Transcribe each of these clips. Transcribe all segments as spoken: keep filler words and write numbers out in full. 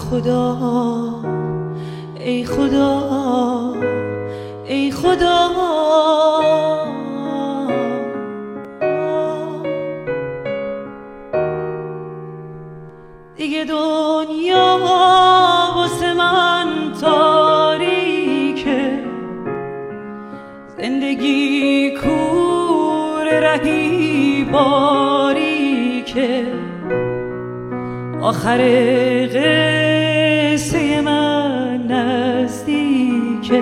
خدا ای خدا ای خدا دیگه دنیا واسه من تاریکه، زندگی کوره رهی باریکه، آخر قصه من نزدیکه،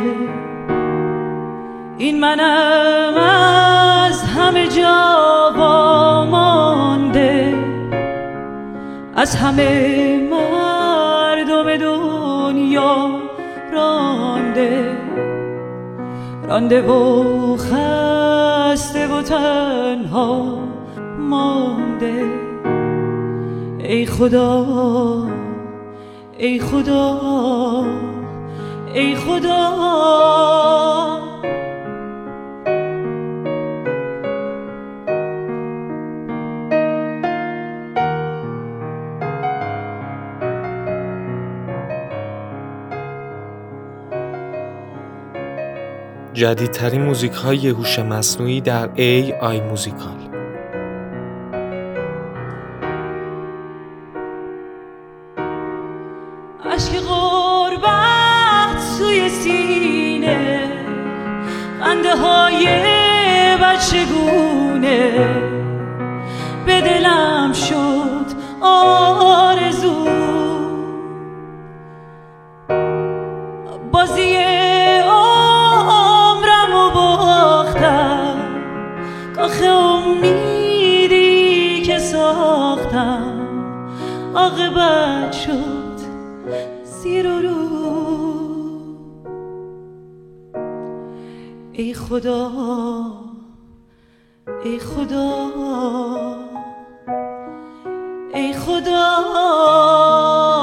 این منم از همه جا وامانده، از همه مردم دنیا رانده رانده و خسته و تنها مانده. ای خدا ای خدا ای خدا جدیدترین موزیک های هوش مصنوعی در ای آی موزیکال. عشق غربت توی سینه، خنده های بچگونه، به دلم شد آرزو، بازی عمرم و باختم، کاخ امیدی که ساختم عاقبت شد زیر و رو. ای خدا ای خدا ای خدا